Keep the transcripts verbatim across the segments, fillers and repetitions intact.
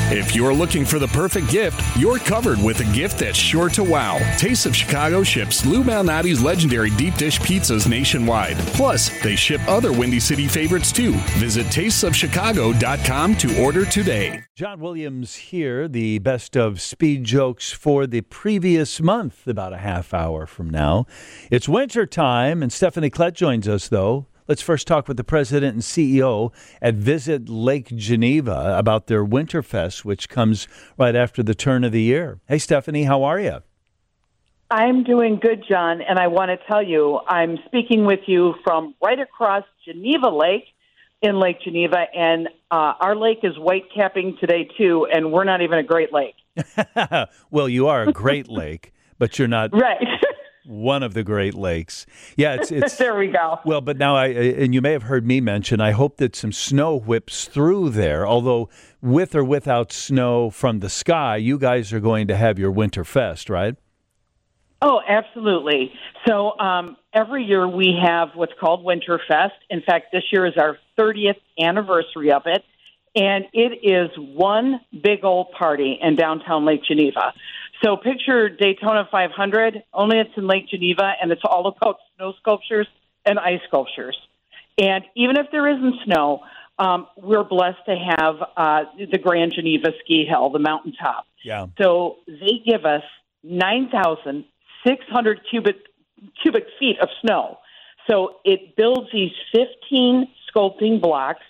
If you're looking for the perfect gift, you're covered with a gift that's sure to wow. Taste of Chicago ships Lou Malnati's legendary deep dish pizzas nationwide. Plus, they ship other Windy City favorites too. Visit tastes of chicago dot com to order today. John Williams here, the best of speed jokes for the previous month, about a half hour from now. It's winter time, and Stephanie Klett joins us, though. Let's first talk with the president and C E O at Visit Lake Geneva about their Winterfest, which comes right after the turn of the year. Hey, Stephanie, how are you? I'm doing good, John, and I want to tell you, I'm speaking with you from right across Geneva Lake in Lake Geneva, and uh, our lake is white-capping today, too, and we're not even a Great Lake. Well, you are a Great Lake, but you're not... Right. One of the Great Lakes. Yeah, it's it's there we go. Well, but now I and you may have heard me mention, I hope that some snow whips through there, although with or without snow from the sky, you guys are going to have your Winterfest, right? Oh, absolutely. So um, every year we have what's called Winterfest. In fact, this year is our thirtieth anniversary of it, and it is one big old party in downtown Lake Geneva. So picture Daytona five hundred, only it's in Lake Geneva, and it's all about snow sculptures and ice sculptures. And even if there isn't snow, um, we're blessed to have uh, the Grand Geneva Ski Hill, the mountaintop. Yeah. So they give us nine thousand six hundred cubic cubic feet of snow. So it builds these fifteen sculpting blocks,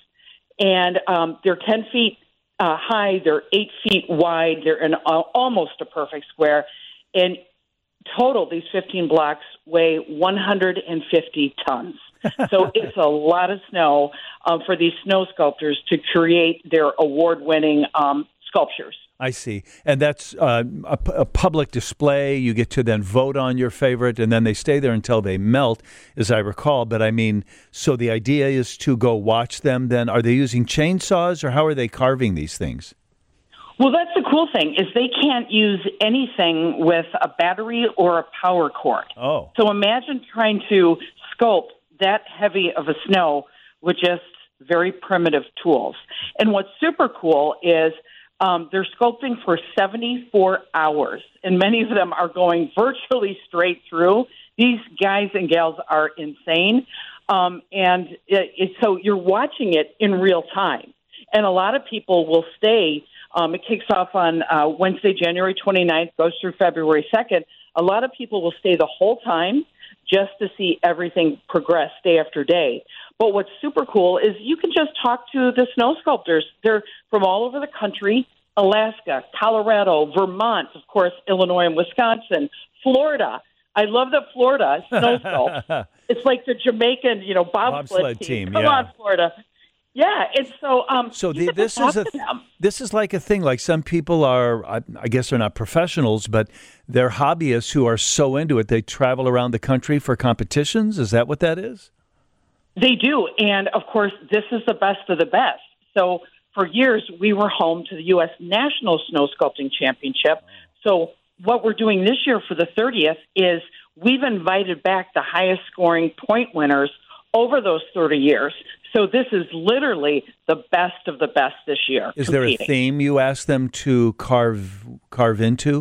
and um, they're ten feet Uh, high, they're eight feet wide, they're in uh, almost a perfect square. In total, these fifteen blocks weigh one hundred fifty tons. So it's a lot of snow um, for these snow sculptors to create their award-winning um, sculptures. I see. And that's uh, a, a public display. You get to then vote on your favorite, and then they stay there until they melt, as I recall. But, I mean, so the idea is to go watch them then. Are they using chainsaws, or how are they carving these things? Well, that's the cool thing, is they can't use anything with a battery or a power cord. Oh. So imagine trying to sculpt that heavy of a snow with just very primitive tools. And what's super cool is Um, they're sculpting for seventy-four hours, and many of them are going virtually straight through. These guys and gals are insane, um, and it, it, so you're watching it in real time. And a lot of people will stay. Um, it kicks off on uh, Wednesday, January twenty-ninth, goes through February second. A lot of people will stay the whole time just to see everything progress day after day. But what's super cool is you can just talk to the snow sculptors. They're from all over the country: Alaska, Colorado, Vermont, of course, Illinois and Wisconsin, Florida. I love that Florida snow sculpt. It's like the Jamaican, you know, bobsled, bobsled team. team. Come yeah. on, Florida. Yeah, and so um, so the, this is a them. this is like a thing. Like some people are, I, I guess they're not professionals, but they're hobbyists who are so into it they travel around the country for competitions. Is that what that is? They do, and of course, this is the best of the best. So for years, we were home to the U S National Snow Sculpting Championship. So what we're doing this year for the thirtieth is we've invited back the highest scoring point winners over those thirty years. So this is literally the best of the best this year. Is competing. there a theme you ask them to carve carve into?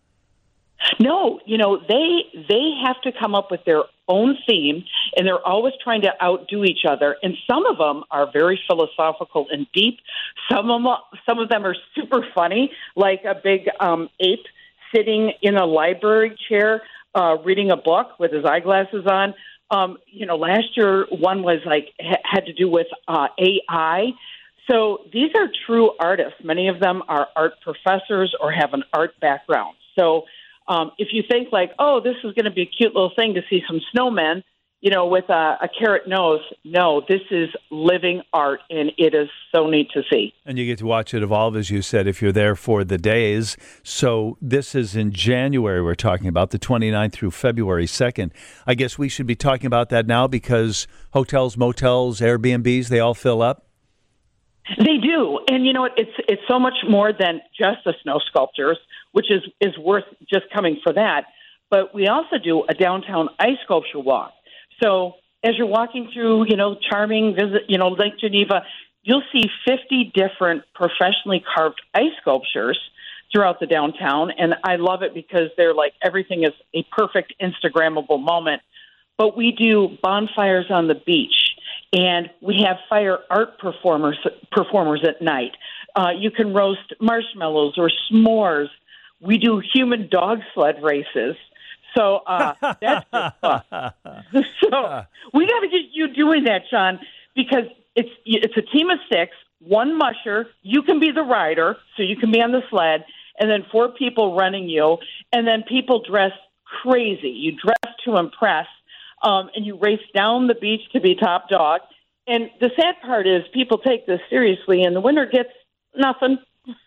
No, you know, they they have to come up with their own theme, and they're always trying to outdo each other. And some of them are very philosophical and deep. Some of them, some of them are super funny, like a big um, ape sitting in a library chair uh, reading a book with his eyeglasses on. Um, you know, last year one was like ha- had to do with uh, A I. So these are true artists. Many of them are art professors or have an art background. So Um, if you think like, oh, this is going to be a cute little thing to see some snowmen, you know, with a, a carrot nose, no, this is living art, and it is so neat to see. And you get to watch it evolve, as you said, if you're there for the days. So this is in January we're talking about, the twenty-ninth through February second. I guess we should be talking about that now because hotels, motels, Airbnbs, they all fill up? They do. And, you know, it's it's so much more than just the snow sculptures, which is, is worth just coming for that. But we also do a downtown ice sculpture walk. So as you're walking through, you know, charming, visit, you know, Lake Geneva, you'll see fifty different professionally carved ice sculptures throughout the downtown. And I love it because they're like, everything is a perfect Instagrammable moment. But we do bonfires on the beach, and we have fire art performers performers at night. Uh, you can roast marshmallows or s'mores. We do human dog sled races. So uh, that's just fun. So we got to get you doing that, Sean, because it's it's a team of six, one musher. You can be the rider, so you can be on the sled, and then four people running you, and then people dress crazy. You dress to impress, um, and you race down the beach to be top dog. And the sad part is people take this seriously, and the winner gets nothing.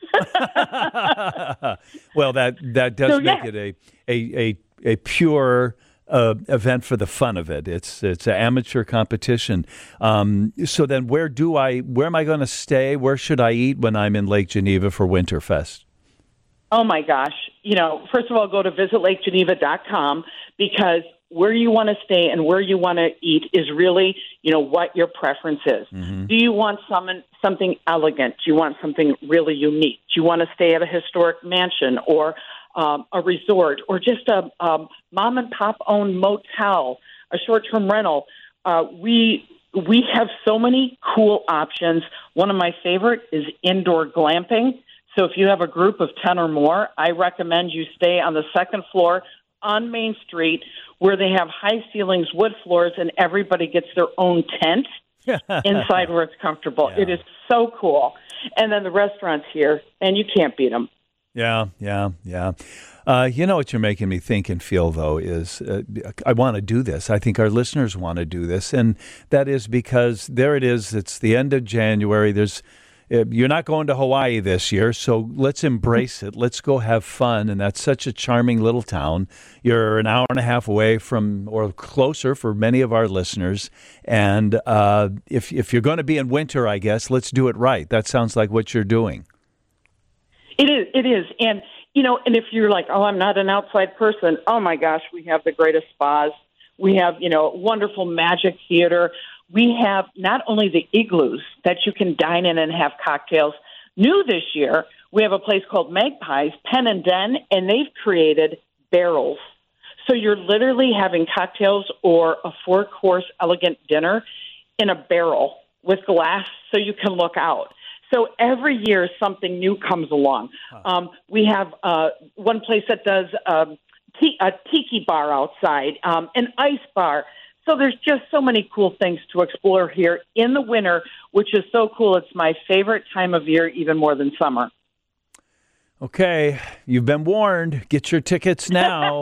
Well, that that does So, make yeah. it a a a, a pure uh, event for the fun of it. It's it's an amateur competition. Um, so then, where do I? Where am I going to stay? Where should I eat when I'm in Lake Geneva for Winterfest? Oh, my gosh. You know, first of all, go to visit lake geneva dot com, because where you want to stay and where you want to eat is really, you know, what your preference is. Mm-hmm. Do you want some, something elegant? Do you want something really unique? Do you want to stay at a historic mansion or um, a resort or just a um, mom and pop owned motel, a short-term rental? Uh, we we have so many cool options. One of my favorite is indoor glamping. So if you have a group of ten or more, I recommend you stay on the second floor on Main Street, where they have high ceilings, wood floors, and everybody gets their own tent inside where it's comfortable. Yeah. It is so cool. And then the restaurants here, and you can't beat them. Yeah, yeah, yeah. Uh, you know what you're making me think and feel, though, is uh, I want to do this. I think our listeners want to do this, and that is because there it is. It's the end of January. There's You're not going to Hawaii this year, so let's embrace it. Let's go have fun, and that's such a charming little town. You're an hour and a half away from, or closer for many of our listeners, and uh, if if you're going to be in winter, I guess, let's do it right. That sounds like what you're doing. It is, it is. And, you know, and if you're like, oh, I'm not an outside person, oh, my gosh, we have the greatest spas. We have, you know, wonderful magic theater. We have not only the igloos that you can dine in and have cocktails. New this year, we have a place called Magpies, Pen and Den, and they've created barrels. So you're literally having cocktails or a four-course elegant dinner in a barrel with glass so you can look out. So every year something new comes along. Huh. Um, we have uh, one place that does um, t- a tiki bar outside, um, an ice bar. So there's just so many cool things to explore here in the winter, which is so cool. It's my favorite time of year, even more than summer. Okay, you've been warned. Get your tickets now.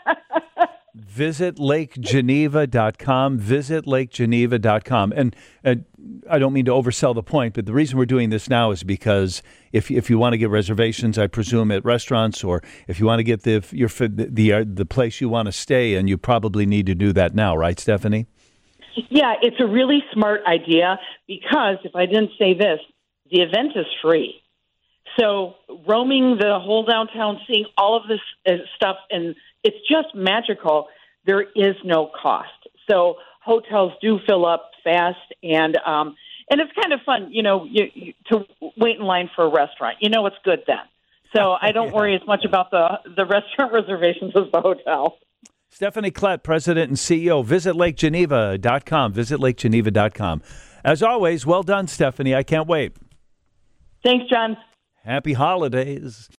Visit lake geneva dot com. Visit lake geneva dot com. And uh, I don't mean to oversell the point, but the reason we're doing this now is because if if you want to get reservations, I presume at restaurants, or if you want to get the your the the, uh, the place you want to stay in, you probably need to do that now, right, Stephanie? Yeah, it's a really smart idea because if I didn't say this, the event is free. So roaming the whole downtown, seeing all of this uh, stuff, and it's just magical. There is no cost. So hotels do fill up fast, and um, and it's kind of fun, you know, you, you, to wait in line for a restaurant. You know it's good then. So I don't yeah. worry as much about the, the restaurant reservations as the hotel. Stephanie Klett, President and C E O. Visit lake geneva dot com. Visit lake geneva dot com. As always, well done, Stephanie. I can't wait. Thanks, John. Happy holidays.